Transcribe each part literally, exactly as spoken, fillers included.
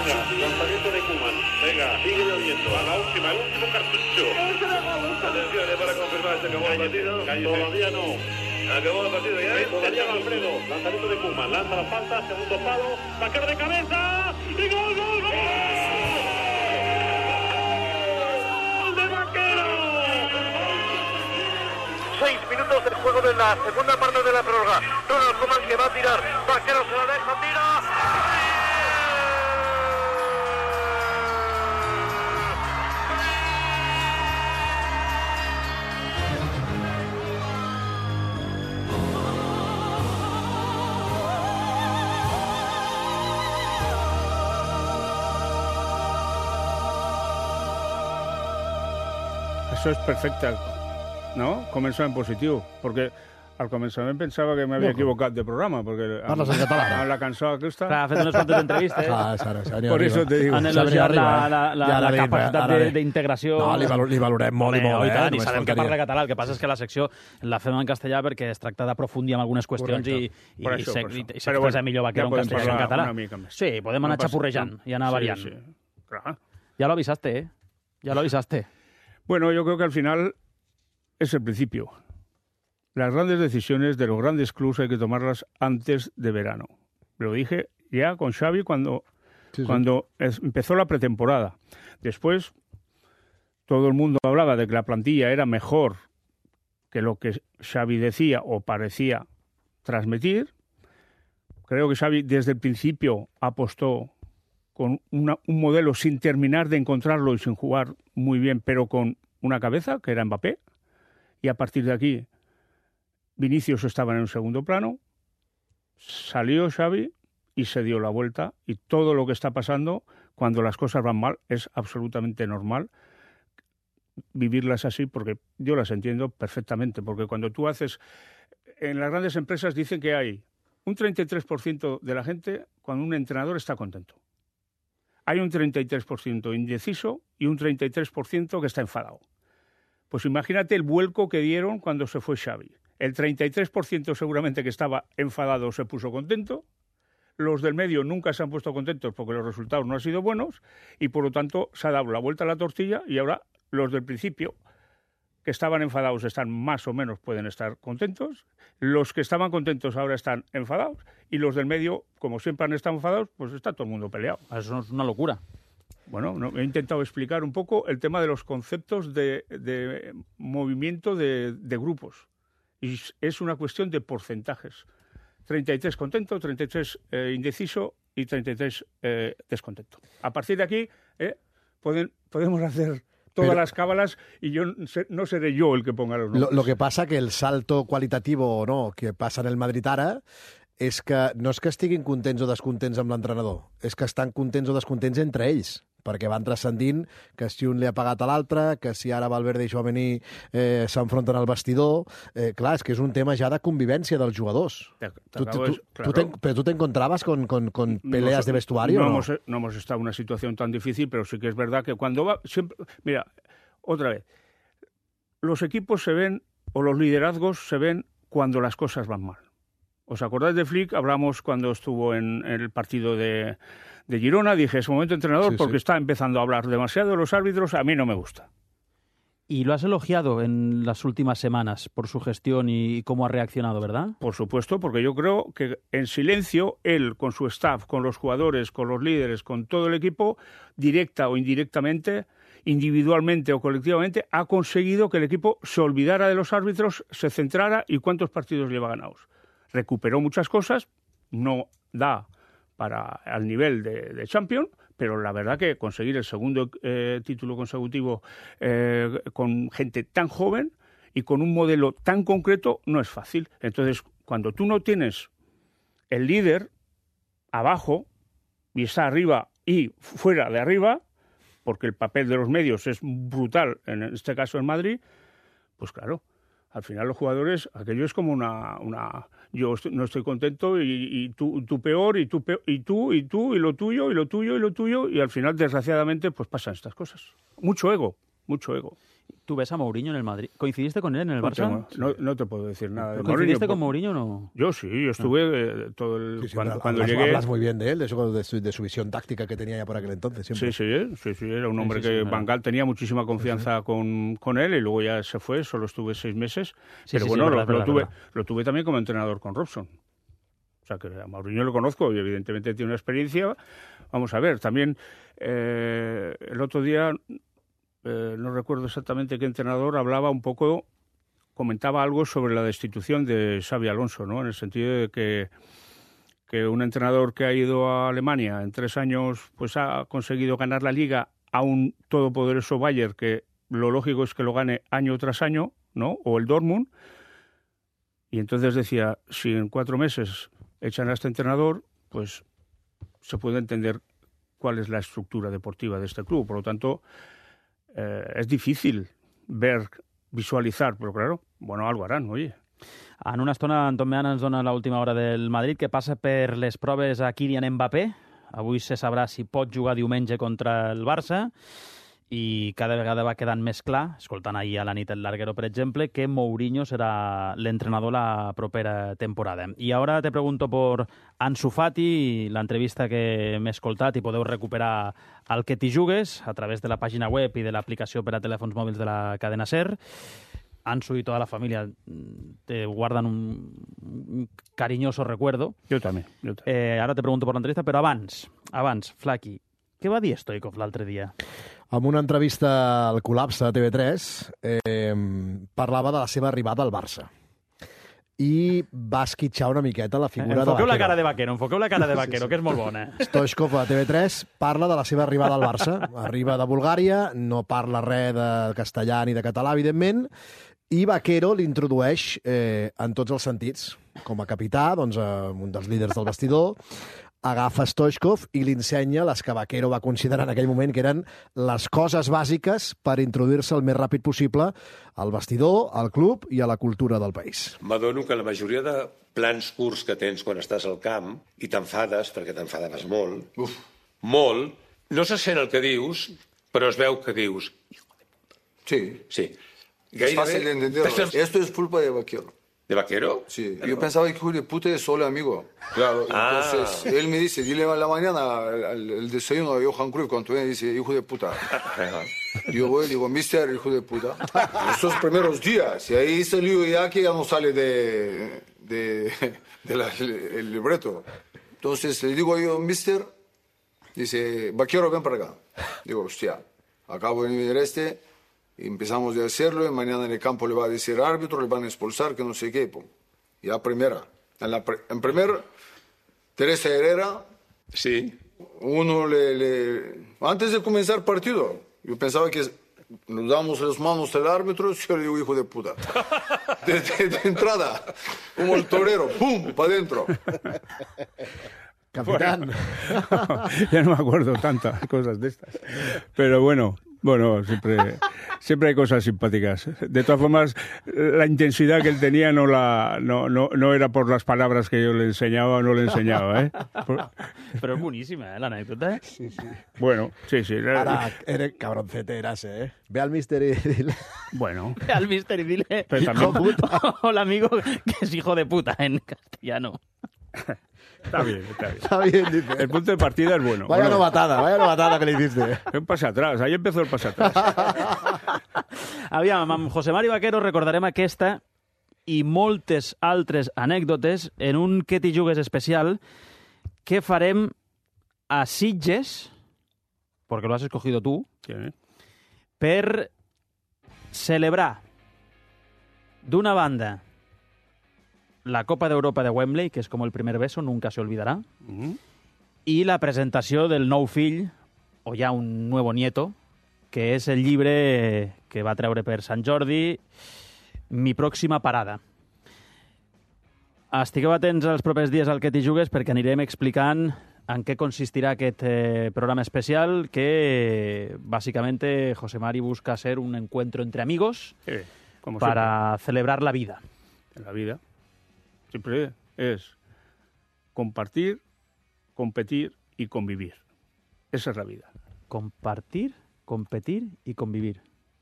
Venga, lanzamiento de Koeman. Venga, sigue lloviendo. A la última, el último cartucho. Atención, para confirmar, se acabó el partido. Todavía no. Acabó el partido ya. Todavía no, Alfredo. Lanzamiento de Koeman. Lanza la falta, segundo palo. Sacar de cabeza. Y gol, gol, gol. ¡Gol de Vaquero! Seis minutos del juego de la segunda parte de la prórroga. Ronald Koeman que va a tirar. Vaquero se la deja, tira. Això és perfecte, no? Començar en positiu, perquè al començament pensava que m'havia equivocat de programa, perquè Parles en català. amb la cançó aquesta... Clar, ha fet unes quantes entrevistes. Ah, Sara, Sara, Por eso te digo. Han elogiat la, la, la, Ja la l'ha dit, capacitat ara de- dit. d'integració. No, li, valor, li valorem molt i Home, molt, i eh? tant, i Només sabem que faltaria. parla català. El que passa és que la secció la fem en castellà perquè es tracta d'aprofundir en algunes qüestions i, i, Per això, i, se- per això. i, i Però s'expressa bueno, millor Vaquero ja en podem castellà que en parlar català. una mica més. Sí, podem anar No passa- xapurrejant i anar sí, variant. sí, clar. Ya lo avisaste, ¿eh? Ya lo avisaste. Bueno, yo creo que al final es el principio. Las grandes decisiones de los grandes clubes hay que tomarlas antes de verano. Lo dije ya con Xavi cuando, Sí, sí. cuando es- empezó la pretemporada. Después todo el mundo hablaba de que la plantilla era mejor que lo que Xavi decía o parecía transmitir. Creo que Xavi desde el principio apostó con una- un modelo sin terminar de encontrarlo y sin jugar muy bien, pero con una cabeza, que era Mbappé. Y a partir de aquí, Vinicius estaba en un segundo plano, salió Xavi y se dio la vuelta. Y todo lo que está pasando, cuando las cosas van mal, es absolutamente normal vivirlas así, porque yo las entiendo perfectamente. Porque cuando tú haces... En las grandes empresas dicen que hay un treinta y tres por ciento de la gente cuando un entrenador está contento. Hay un treinta y tres por ciento indeciso y un treinta y tres por ciento que está enfadado. Pues imagínate el vuelco que dieron cuando se fue Xavi. El treinta y tres por ciento seguramente que estaba enfadado se puso contento. Los del medio nunca se han puesto contentos porque los resultados no han sido buenos y por lo tanto se ha dado la vuelta a la tortilla y ahora los del principio que estaban enfadados están más o menos, pueden estar contentos. Los que estaban contentos ahora están enfadados y los del medio, como siempre han estado enfadados, pues está todo el mundo peleado. Eso es una locura. Bueno, no, he intentado explicar un poco el tema de los conceptos de, de movimiento de, de grupos. Y es una cuestión de porcentajes. treinta y tres contento, treinta y tres eh, indeciso y treinta y tres eh, descontento. A partir de aquí eh, pueden, podemos hacer todas Pero- las cábalas y yo no sé- no seré yo el que ponga los Lo, nombres. lo que passa que el salto qualitativo o no que passa en el Madrid ara és que no és que estiguin contents o descontents amb l'entrenador, és que estan contents o descontents entre ells, perquè van transcendint que si un li ha pagat a l'altre, que si ara Valverde i Tchouaméni eh, s'enfronten al vestidor... Eh, clar, és que és un tema ja de convivència dels jugadors. Te- te Tu, acabo tu, de- tu, claro. te, ¿Pero tú te encontrabas con, con, con peleas Nos- de vestuario no o no? Hemos, no hemos estado en una situación tan difícil, pero sí que es verdad que cuando va... siempre, mira, otra vez, los equipos se ven, o los liderazgos se ven cuando las cosas van mal. ¿Os acordáis de Flick? Hablamos cuando estuvo en, en el partido de, de Girona, dije, es momento entrenador Sí, porque sí. está empezando a hablar demasiado de los árbitros, a mí no me gusta. Y lo has elogiado en las últimas semanas por su gestión y cómo ha reaccionado, ¿verdad? Por supuesto, porque yo creo que en silencio, él con su staff, con los jugadores, con los líderes, con todo el equipo, directa o indirectamente, individualmente o colectivamente, ha conseguido que el equipo se olvidara de los árbitros, se centrara y cuántos partidos lleva ganados. Recuperó muchas cosas, no da para al nivel de, de Champions, pero la verdad que conseguir el segundo eh, título consecutivo eh, con gente tan joven y con un modelo tan concreto no es fácil. Entonces, cuando tú no tienes el líder abajo y está arriba y fuera de arriba, porque el papel de los medios es brutal, en este caso en Madrid, pues claro, al final los jugadores, aquello es como una... una yo estoy- no estoy contento y, y tú, tú peor, y tú, peor, y tú, y tú, y lo tuyo, y lo tuyo, y lo tuyo, y al final, desgraciadamente, pues pasan estas cosas. Mucho ego, mucho ego. ¿Tú ves a Mourinho en el Madrid? ¿Coincidiste con él en el No, Barça? tengo- no, no te puedo decir nada de ¿Coincidiste Mourinho, con por- Mourinho o no? Yo sí, yo estuve eh, todo el... Sí, sí, cuando hablas, cuando llegué... hablas muy bien de él, de su, de su- de su visión táctica que tenía ya por aquel entonces. Siempre. Sí, sí, eh, sí, sí, era un hombre Sí, sí, sí, que claro. Van Gaal tenía muchísima confianza con, con él y luego ya se fue, solo estuve seis meses. Sí, pero sí, sí, bueno, verdad, lo, lo verdad, tuve, verdad. lo tuve también como entrenador con Robson. O sea, que a Mourinho lo conozco y evidentemente tiene una experiencia. Vamos a ver, también eh, el otro día, eh, no recuerdo exactamente qué entrenador, hablaba un poco, comentaba algo sobre la destitución de Xabi Alonso, ¿no? En el sentido de que, que un entrenador que ha ido a Alemania en tres años pues ha conseguido ganar la Liga a un todopoderoso Bayern que lo lógico es que lo gane año tras año, ¿no? O el Dortmund. Y entonces decía, si en cuatro meses echan a este entrenador, pues se puede entender cuál es la estructura deportiva de este club. Por lo tanto, eh, es difícil ver, visualizar, però claro, bueno, algo harán, oye. En una estona, Anton Meana ens dona l'última hora del Madrid, que passa per les proves a Kylian Mbappé. Avui se sabrà si pot jugar diumenge contra el Barça i cada vegada va quedant més clar, escoltant ahir a la nit el Larguero, per exemple, que Mourinho serà l'entrenador la propera temporada. I ara te pregunto por Ansu Fati, l'entrevista que m'he escoltat i podeu recuperar al que t'hi jugues a través de la pàgina web i de l'aplicació per a telèfons mòbils de la cadena SER. Ansu y toda la familia te guardan un, un cariñoso recuerdo. Yo también. Yo también. Eh, ara te pregunto per l'entrevista, però abans, abans, Flaqui, què va dir Stoikov l'altre dia? En una entrevista al Col·lapse de T V tres eh, parlava de la seva arribada al Barça i va esquitxar una miqueta la figura Enfoqueu de la cara Vaquero. de Vaquero, enfoqueu la cara de Vaquero, que és molt bona. Stoichkov a T V tres parla de la seva arribada al Barça. Arriba de Bulgària, no parla res de castellà ni de català, evidentment, i Vaquero l'introdueix eh, en tots els sentits. Com a capità, doncs, eh, un dels líders del vestidor, agafa Stoichkov i li ensenya les que Vaquero va considerar en aquell moment que eren les coses bàsiques per introduir-se el més ràpid possible al vestidor, al club i a la cultura del país. M'adono que la majoria de plans curts que tens quan estàs al camp i t'enfades, perquè t'enfadaves molt, uf, molt, no se sent el que dius, però es veu que dius. Sí, Sí. es fácil de entenderlo. Estás- Esto es culpa de Vaquero. ¿De Vaquero? Sí, yo pensaba que hijo de puta es solo amigo. Claro, Ah. entonces él me dice, dile a la mañana al, al- el desayuno a Johan Cruyff cuando viene dice, hijo de puta. Yo voy y digo, mister, hijo de puta. Estos primeros días, y ahí salió ya que ya no sale de, de, de la- el libreto. Entonces le digo yo, mister, dice, Vaquero, ven para acá. Digo, hostia, acabo de venir este, y empezamos a hacerlo, y mañana en el campo le va a decir árbitro, le van a expulsar, que no sé qué. Pum. Ya primera. En, la pre- en primer, Teresa Herrera, Sí. uno le, le- Antes de comenzar el partido, yo pensaba que nos damos las manos al árbitro, yo le digo, hijo de puta. De, de- de entrada, como el torero, ¡pum!, para adentro. Capitán. Ya no me acuerdo tantas cosas de estas. Pero bueno, bueno, siempre, siempre hay cosas simpáticas. De todas formas, la intensidad que él tenía no, la, no, no, no era por las palabras que yo le enseñaba o no le enseñaba, ¿eh? Por- Però és boníssima, eh, l'anècdota. Eh? Sí, sí. bueno, sí, sí. Ara, eres cabroncete, eras, eh? Ve al míster y dile... Bueno, Al mister y dile, Pero también- hola amigo, que es hijo de puta en castellano. está bien, está bien. Está bien, dice. El punto de partida es bueno. Vaya Bueno, novatada, vaya novatada que le hiciste. un pase atrás, ahí empezó el pase atrás. Aviam, amb José Mari Vaquero recordarem aquesta i moltes altres anècdotes en un Que t'hi jugues especial que farem a Sitges, porque lo has escogido tú, Sí, ¿eh? per celebrar d'una banda la Copa d'Europa de Wembley, que és com el primer beso, nunca se olvidará, Ujú. i la presentació del nou fill, o ja un nuevo nieto, que és el llibre que va treure per Sant Jordi, Mi pròxima parada. Estigueu atents els propers dies al Que t'hi jugues perquè anirem explicant en què consistirà aquest eh, programa especial que, básicamente, José Mari busca ser un encuentro entre amigos Sí, como para celebrar la vida. siempre en la vida. Siempre es compartir, competir y convivir. Esa es la vida. Compartir, competir y convivir.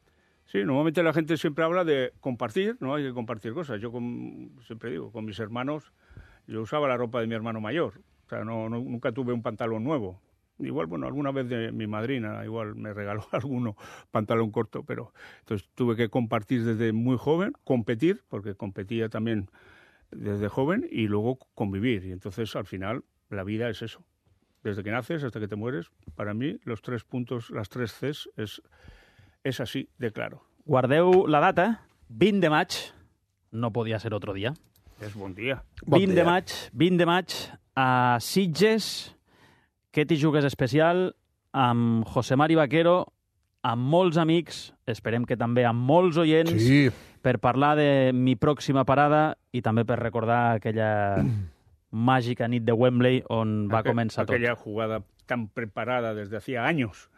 Sí, normalmente la gente siempre habla de compartir, ¿no? Hay que compartir cosas. Yo con, siempre digo, con mis hermanos, yo usaba la ropa de mi hermano mayor. O sea, no, no, nunca tuve un pantalón nuevo. Igual, bueno, alguna vez de mi madrina, igual me regaló alguno pantalón corto, pero entonces tuve que compartir desde muy joven, competir, porque competía también desde joven, y luego convivir. Y entonces, al final, la vida es eso. Desde que naces hasta que te mueres, para mí, los tres puntos, las tres Cs, es... És així de claro. Guardeu la data, vint de maig, no podia ser otro dia. És bon dia. Bon vint dia. de maig, vint de maig, a Sitges, que t'hi jugues especial, amb José Mari Vaquero, amb molts amics, esperem que també amb molts oients, Sí. per parlar de mi pròxima parada i també per recordar aquella màgica nit de Wembley on va Aqu- començar tot. Aquella jugada tan preparada desde hacía años.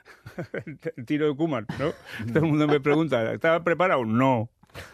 El tiro de Koeman, ¿no? Todo el mundo me pregunta, ¿estaba preparado? No.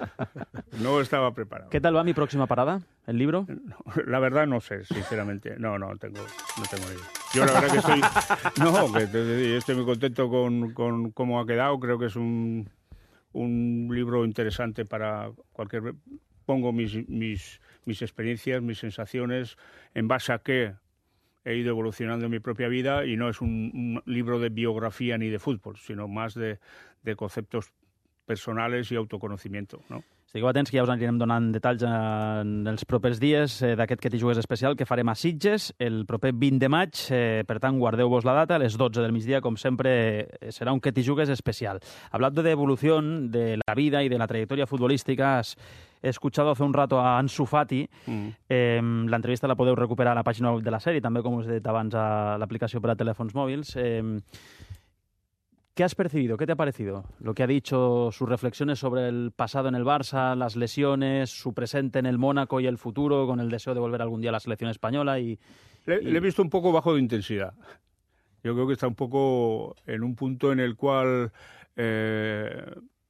No estaba preparado. ¿Qué tal va mi próxima parada? ¿El libro? No, la verdad no sé, sinceramente. No, no tengo, no tengo ni idea. Yo la verdad que estoy, no, que te- estoy muy contento con, con cómo ha quedado. Creo que es un, un libro interesante para cualquier. Pongo mis, mis, mis experiencias, mis sensaciones, en base a qué he ido evolucionando en mi propia vida, y no es un, un libro de biografía ni de fútbol, sino más de, de conceptos personales i autoconocimiento, no? Estigueu atents que ja us anirem donant detalls en els propers dies eh, d'aquest que t'hi jugues especial que farem a Sitges el proper vint de maig. Eh, per tant, guardeu-vos la data, a les dotze del migdia, com sempre, eh, serà un que t'hi jugues especial. Hablando de evolución de la vida y de la trayectoria futbolística, has escuchado hace un rato a Ansu Fati. Mm. Eh, L'entrevista la podeu recuperar a la pàgina web de la sèrie, també, com us he dit abans, a l'aplicació per a telèfons mòbils. Eh, ¿Qué has percibido? ¿Qué te ha parecido? Lo que ha dicho, sus reflexiones sobre el pasado en el Barça, las lesiones, su presente en el Mónaco y el futuro, con el deseo de volver algún día a la selección española. Y, Le, y... le he visto un poco bajo de intensidad. Yo creo que está un poco en un punto en el cual eh,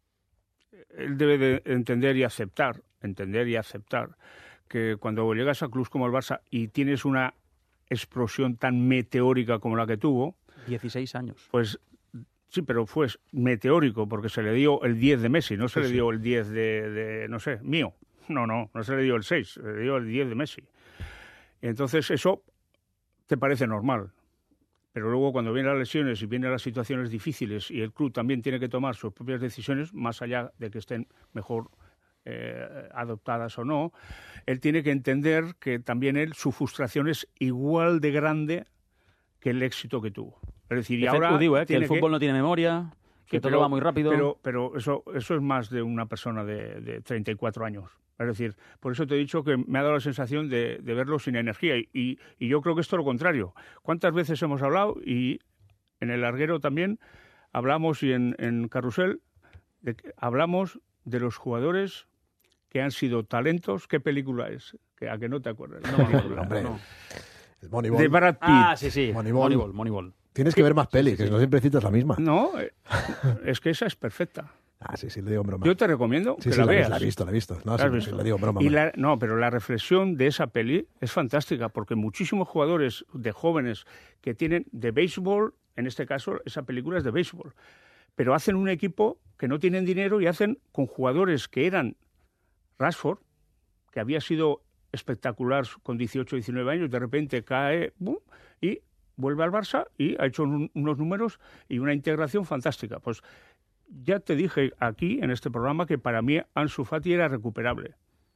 él debe de entender y aceptar, entender y aceptar que cuando llegas a clubes como el Barça y tienes una explosión tan meteórica como la que tuvo, dieciséis años. pues sí, pero fue meteórico porque se le dio el diez de Messi, no se Sí, le sí. dio el diez de, de, no sé, mío. No, no, no se le dio el seis, se le dio el diez de Messi. Y entonces eso te parece normal. Pero luego cuando vienen las lesiones y vienen las situaciones difíciles y el club también tiene que tomar sus propias decisiones, más allá de que estén mejor eh, adoptadas o no, él tiene que entender que también él, su frustración es igual de grande que el éxito que tuvo. Es decir, y De fet, ahora ho diu, eh, que tiene el fútbol no tiene memoria, que Sí, todo pero- va muy rápido. Pero, pero eso, eso es más de una persona de, de treinta y cuatro años. Es decir, por eso te he dicho que me ha dado la sensación de, de verlo sin energía. Y, y, y yo creo que es todo lo contrario. ¿Cuántas veces hemos hablado? Y en el larguero también hablamos, y en, en Carrusel, de que hablamos de los jugadores que han sido talentos. ¿Qué película es? Que, ¿A que no te acuerdas? No me acuerdo, Hombre, no. el Moneyball. De Brad Pitt. Ah, sí, sí. Moneyball. Moneyball, Moneyball. Tienes que ver más pelis, que no siempre citas la misma. No, eh, es que esa es perfecta. Ah, sí, sí, le digo en broma. Yo te recomiendo sí, que sí, la la, veas. la he visto, la he visto. No, ¿La sí, has visto? le digo en broma. Y hombre. la- no, pero la reflexión de esa peli es fantástica, porque muchísimos jugadores de jóvenes que tienen de béisbol, en este caso esa película es de béisbol, pero hacen un equipo que no tienen dinero y hacen con jugadores que eran Rashford, que había sido espectacular con dieciocho, diecinueve años, de repente cae ¡bum! Y vuelve al Barça y ha hecho un- unos números y una integración fantástica. Pues ya te dije aquí en este programa que para mí Ansu Fati era recuperable.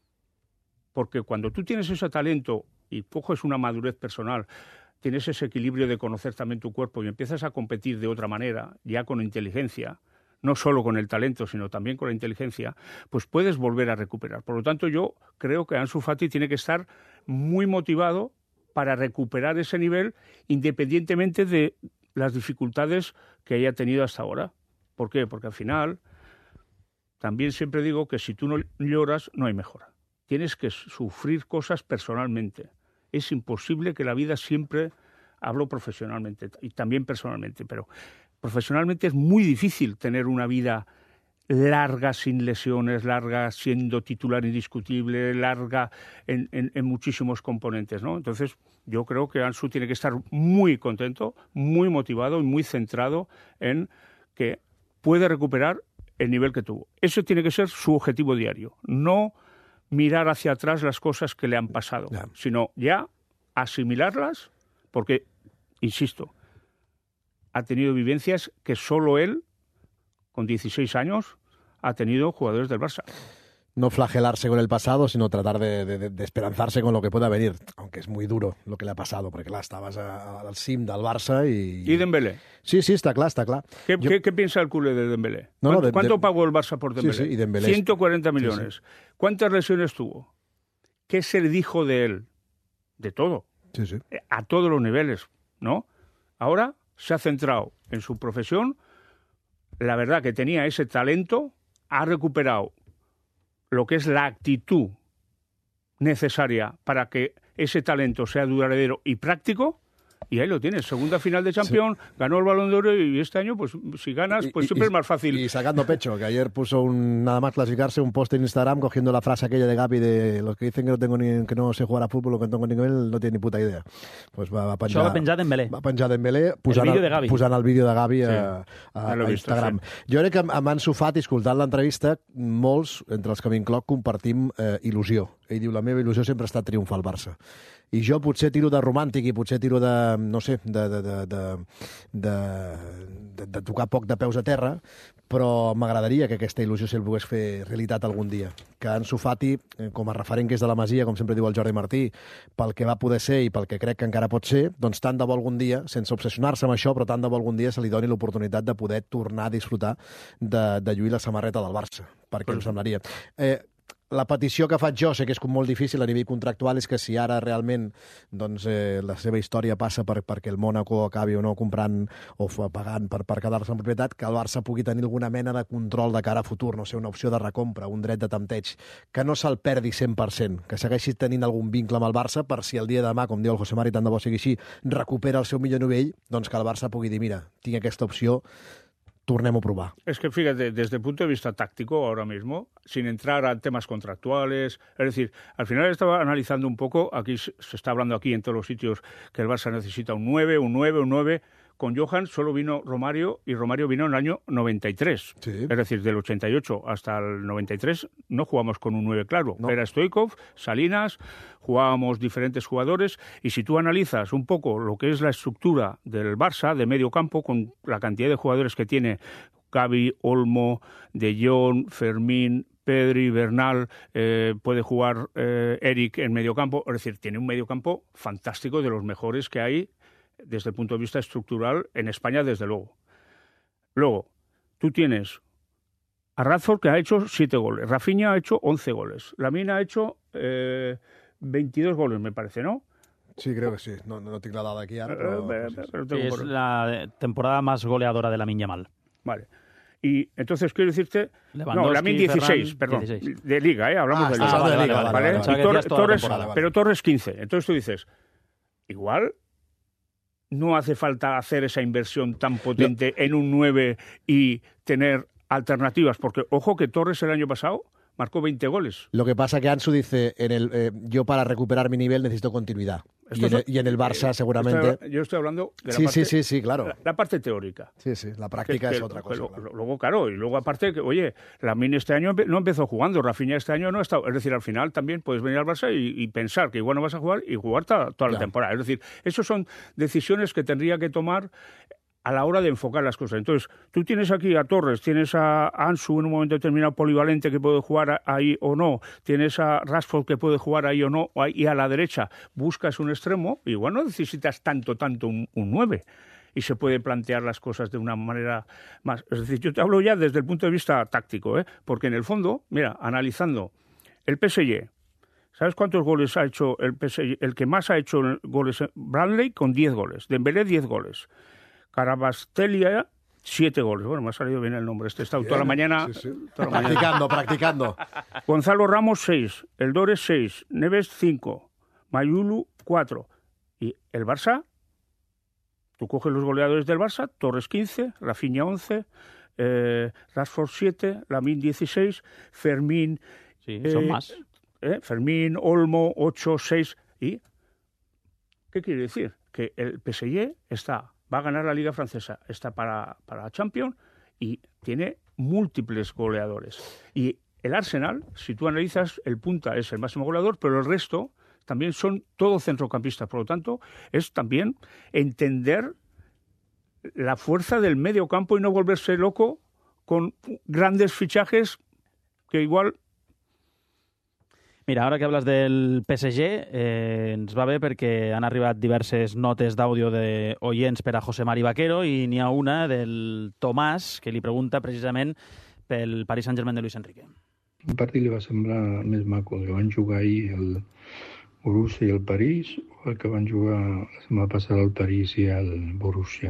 Porque cuando tú tienes ese talento y coges una madurez personal, tienes ese equilibrio de conocer también tu cuerpo y empiezas a competir de otra manera, ya con inteligencia, no solo con el talento, sino también con la inteligencia, pues puedes volver a recuperar. Por lo tanto, yo creo que Ansu Fati tiene que estar muy motivado para recuperar ese nivel, independientemente de las dificultades que haya tenido hasta ahora. ¿Por qué? Porque al final, también siempre digo que si tú no lloras, no hay mejora. Tienes que sufrir cosas personalmente. Es imposible que la vida siempre, hablo profesionalmente y también personalmente, pero profesionalmente es muy difícil tener una vida larga sin lesiones, larga siendo titular indiscutible, larga en, en, en muchísimos componentes, ¿no? Entonces, yo creo que Ansu tiene que estar muy contento, muy motivado y muy centrado en que puede recuperar el nivel que tuvo. Ese tiene que ser su objetivo diario, no mirar hacia atrás las cosas que le han pasado, yeah. sino ya asimilarlas, porque, insisto, ha tenido vivencias que solo él, con dieciséis años, ha tenido jugadores del Barça. No flagelarse con el pasado, sino tratar de, de, de esperanzarse con lo que pueda venir, aunque es muy duro lo que le ha pasado, perquè clar, estaves a, al cim del Barça i... I Dembélé. Sí, sí, està clar, està clar. ¿Qué, jo... ¿qué, ¿Qué piensa el culé de Dembélé? No, no, ¿Cuánto, de, ¿Cuánto de... pagó el Barça por Dembélé? Sí, sí, y Dembélé ciento cuarenta millones. Sí, sí. ¿Cuántas lesiones tuvo? ¿Qué se le dijo de él? De todo. Sí, sí. A todos los niveles, ¿no? Ahora se ha centrado en su profesión. La verdad que tenía ese talento, ha recuperado lo que es la actitud necesaria para que ese talento sea duradero y práctico, y ahí lo tienes. Segunda final de Champions, sí. Ganó el Balón de Oro y este año, pues si ganas, pues y, siempre y, es más fácil. Y sacando pecho, que ayer puso un, nada más clasificarse un post en Instagram cogiendo la frase aquella de Gavi de los que dicen que no tengo ni, que no sé jugar a fútbol o que no tengo ni nivel, no tiene ni puta idea. Pues va, va penjar... Això va penjar Dembélé. Va penjar Dembélé posant el, el, posant el vídeo de Gavi sí. a, a, a Instagram. Sí. Jo crec que amb Ansu Fati, escoltant l'entrevista, molts, entre els que m'incloc, compartim eh, il·lusió. Ell diu, la meva il·lusió sempre ha estat triomfar al Barça. I jo potser tiro de romàntic i potser tiro de, no sé, de, de, de, de, de, de, de tocar poc de peus a terra, però m'agradaria que aquesta il·lusió se'l pogués fer realitat algun dia. Que Ansu Fati, com a referent que és de la Masia, com sempre diu el Jordi Martí, pel que va poder ser i pel que crec que encara pot ser, doncs tant de bo algun dia, sense obsessionar-se amb això, però tant de bo algun dia se li doni l'oportunitat de poder tornar a disfrutar de, de lluir la samarreta del Barça, perquè em semblaria. Eh, La petició que faig jo, sé que és molt difícil a nivell contractual, és que si ara realment doncs, eh, la seva història passa per, perquè el Mónaco acabi o no comprant o pagant per, per quedar-se en propietat, que el Barça pugui tenir alguna mena de control de cara a futur, no sé, una opció de recompra, un dret de tempteig, que no se'l perdi cent per cent, que segueixi tenint algun vincle amb el Barça per si el dia de demà, com diu el José Mari, tant de bo sigui així, recupera el seu millor nivell, doncs que el Barça pugui dir, mira, tinc aquesta opció, tornem a probar. Es que fíjate, desde el punto de vista táctico ahora mismo, sin entrar a temas contractuales, es decir, al final estaba analizando un poco, aquí se está hablando aquí en todos los sitios que el Barça necesita un nueve, un nueve, un nueve. Con Johan solo vino Romario y Romario vino en el año noventa y tres. Sí. Es decir, del ochenta y ocho hasta el noventa y tres no jugamos con un nueve claro. No. Era Stoichkov, Salinas, jugábamos diferentes jugadores y si tú analizas un poco lo que es la estructura del Barça de medio campo con la cantidad de jugadores que tiene Gavi, Olmo, De Jong, Fermín, Pedri, Bernal, eh, puede jugar eh, Eric en medio campo, es decir, tiene un medio campo fantástico de los mejores que hay desde el punto de vista estructural en España, desde luego. Luego, tú tienes a Rashford, que ha hecho siete goles, Rafinha ha hecho once goles, Lamine ha hecho eh, veintidós goles, me parece, ¿no? Sí, creo que sí. No, no tengo la dada aquí ahora, pero... Eh, pues pero sí, es la temporada más goleadora de Lamine Yamal. Vale. Y entonces quiero decirte, no, Lamine dieciséis, perdón, dieciséis. De liga, ¿eh? Hablamos ah, de liga. Ah, vale, de liga, vale, vale, vale, vale, vale. vale. Y Torres, vale, vale. Pero Torres quince. Entonces tú dices, igual no hace falta hacer esa inversión tan potente no. en un nueve y tener alternativas, porque ojo que Torres el año pasado marcó veinte goles. Lo que pasa que Ansu dice, en el, eh, yo para recuperar mi nivel necesito continuidad. Y en, el, y en el Barça eh, Yo seguramente... estoy, yo estoy hablando de la sí, parte... Sí, sí, sí, claro. La, la parte teórica. Sí, sí, la práctica que, es que, otra cosa. Lo, claro. Luego, claro, y luego aparte, que oye, Lamine este año no empezó jugando, Rafinha este año no ha estado. Es decir, al final también puedes venir al Barça y, y pensar que igual no vas a jugar y jugar toda, toda la temporada. Es decir, esas son decisiones que tendría que tomar a la hora de enfocar las cosas. Entonces, tú tienes aquí a Torres, tienes a Ansu en un momento determinado polivalente que puede jugar ahí o no, tienes a Rashford que puede jugar ahí o no, y a la derecha buscas un extremo, igual no necesitas tanto, tanto un, un nueve. Y se puede plantear las cosas de una manera más... Es decir, yo te hablo ya desde el punto de vista táctico, ¿eh? Porque en el fondo, mira, analizando el P S G, ¿sabes cuántos goles ha hecho el P S G? El que más ha hecho goles, Bradley, con diez goles, Dembélé, diez goles. Carabastelia, siete goles. Bueno, me ha salido bien el nombre. Este está toda la mañana. Sí, sí. Toda la practicando, mañana. practicando. Gonzalo Ramos, seis. Eldores, seis. Neves, cinco. Mayulu, cuatro. Y el Barça, tú coges los goleadores del Barça, Torres, quince, Rafinha, once, eh, Rashford, siete, Lamine, dieciséis, Fermín... Sí, son eh, más. Eh, Fermín, Olmo, ocho, seis. ¿Y qué quiere decir? Que el P S G está... va a ganar la Liga Francesa, está para, para la Champions y tiene múltiples goleadores. Y el Arsenal, si tú analizas, el punta es el máximo goleador, pero el resto también son todos centrocampistas. Por lo tanto, es también entender la fuerza del medio campo y no volverse loco con grandes fichajes que igual... Mira, ara que hablas del P S G, eh, ens va bé perquè han arribat diverses notes d'àudio d'oients per a José Mari Vaquero i n'hi ha una del Tomàs que li pregunta precisament pel Paris Saint-Germain de Luis Enrique. Quin partit li va semblar més maco, el que van jugar ahir el Borussia i el París o el que van jugar la setmana passada el París i el Borussia?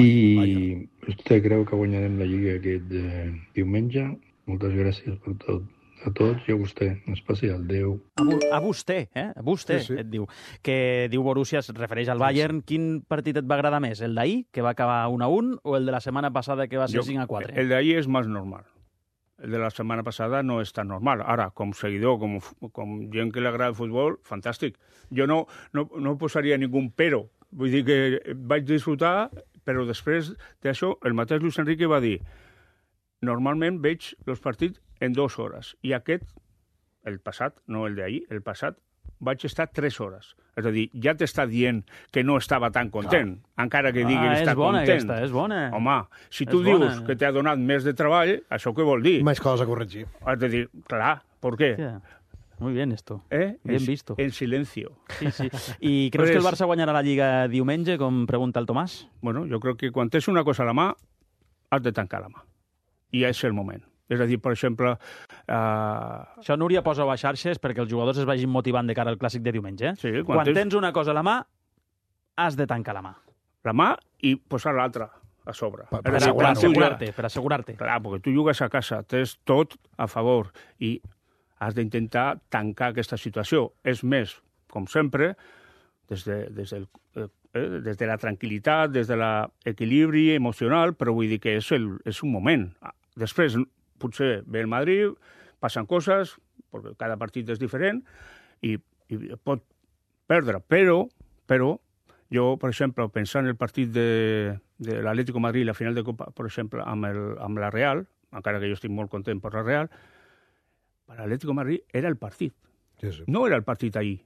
I vostè creu que guanyarem la Lliga aquest eh, diumenge? Moltes gràcies per tot. A tots i a vostè, en especial. Adéu. A, a vostè, eh? A vostè, sí, sí. Et diu. Que diu Borussia, es refereix al Bayern. Quin partit et va agradar més? El d'ahir, que va acabar un a un, o el de la setmana passada, que va ser cinc a quatre? El d'ahir és més normal. El de la setmana passada no és tan normal. Ara, com seguidor, com, com gent que li agrada el futbol, fantàstic. Jo no, no, no posaria ningú pero. Vull dir que vaig disfrutar, però després d'això, el mateix Luis Enrique va dir normalment veig els partits en dues hores. I aquest, el passat, no el d'ahir, el passat, vaig estar tres hores. És a dir, ja t'està dient que no estava tan content, ah. encara que digui ah, que està bona, content. Aquesta, és bona. Home, si tu és dius bona. que t'ha donat més de treball, això què vol dir? Més coses a corregir. Has de dir, clar, ¿por qué? Yeah. Muy bien esto. ¿Eh? Bien en, visto. En silencio. Sí, sí. I creus pues... que el Barça guanyarà la Lliga diumenge, com pregunta el Tomàs? Bueno, jo crec que quan tens una cosa a la mà, has de tancar la mà. I és el moment. És a dir, per exemple... Uh... Això, Núria, posa-ho a xarxes perquè els jugadors es vagin motivant de cara al clàssic de diumenge. Eh? Sí, quan quan tens... tens una cosa a la mà, has de tancar la mà. La mà i posar l'altra a sobre. Per, per assegurar-te, per assegurar-te. Clar, perquè tu jugues a casa, tens tot a favor i has d'intentar tancar aquesta situació. És més, com sempre, des de, des del... Eh, des de la tranquil·litat, des de l'equilibri emocional, però vull dir que és, el, és un moment. Després, potser ve el Madrid, passen coses, perquè cada partit és diferent, i, i pot perdre, però, però jo, per exemple, pensant en el partit de, de l'Atlético Madrid, la final de Copa, per exemple, amb, el, amb la Real, encara que jo estic molt content per la Real, per l'Atlético Madrid era el partit. Sí, sí. No era el partit ahir,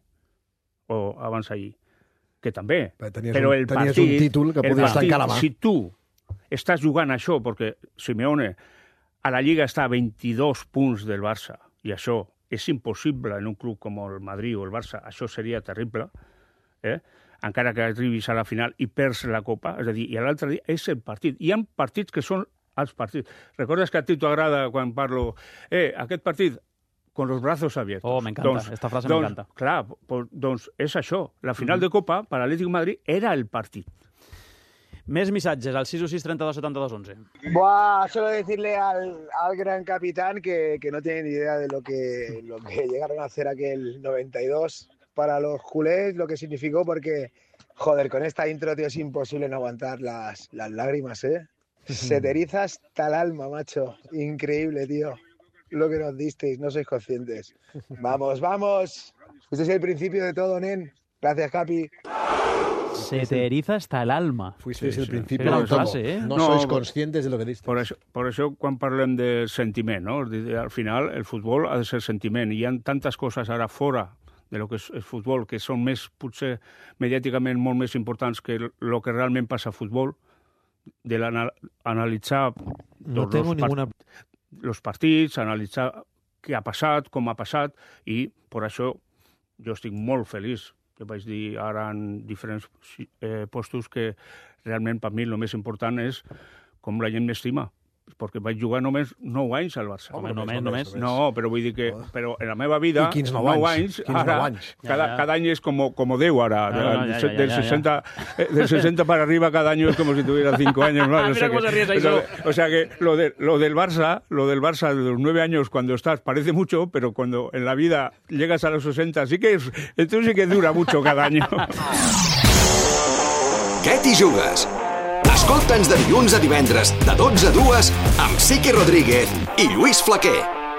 o abans ahir, que també. Tenies però un, el tenies partit, un títol que podies partit, tancar la mà. Si tu estàs jugant això, perquè Simeone a la Lliga està a vint-i-dos punts del Barça, i això és impossible en un club com el Madrid o el Barça, això seria terrible, eh? encara que arribis a la final i perds la Copa, és a dir, i l'altre dia és el partit. Hi ha partits que són els partits. Recordes que a ti t'agrada quan parlo, eh, aquest partit, con los brazos abiertos. Oh, me encanta, doncs, esta frase doncs, me encanta. Clar, pues, doncs és això. La final mm-hmm. de Copa per l'Atlético Madrid era el partit. Més missatges al sis u sis trenta-dos setanta-dos onze. Buah, solo decirle al, al gran capitán que, que no tiene ni idea de lo que, lo que llegaron a hacer aquel noventa y dos para los culés, lo que significó, porque, joder, con esta intro, tío, es imposible no aguantar las, las lágrimas, ¿eh? Se te eriza hasta el alma, macho. Increíble, tío. Lo que nos disteis, no sois conscientes. Vamos, vamos. Este es el principio de todo, nen. Gracias, Capi. Se te eriza hasta el alma. Fuisteis sí, sí, el principio de todo. Frase, ¿eh? No, no sois conscientes de lo que disteis. Per això, per això quan parlem de sentiment, no? Al final, el futbol ha de ser sentiment. Hi ha tantes coses ara fora de lo que és el futbol que són més, potser, mediàticament molt més importants que el que realment passa al futbol, de l'analitzar no tengo ninguna... els partits, analitzar què ha passat, com ha passat, i per això jo estic molt feliç. Jo vaig dir ara en diferents eh, postos que realment per mi el més important és com la gent m'estima, perquè vaig jugar només nou anys al Barça. Home, només, només. No, però vull dir que però en la meva vida, I quins nou nou anys, anys, quins ara, nou anys. Cada, ja, ja. cada any és com, com Déu ara. No, no, ja, ja, del, ja, ja, sesenta, ja. del sesenta para arriba cada año es como si tuviera cinco años. ¿no? Ah, mira cómo se ríe ahí solo. O sea que lo, de, lo del Barça, lo del Barça de los nueve años cuando estás parece mucho, pero cuando en la vida llegas a los sesenta, sí que es, entonces sí que dura mucho cada año. Què t'hi jugues? Escolta'ns de dilluns a divendres, de dotze a dues, amb Siqui Rodríguez i Lluís Flaquer.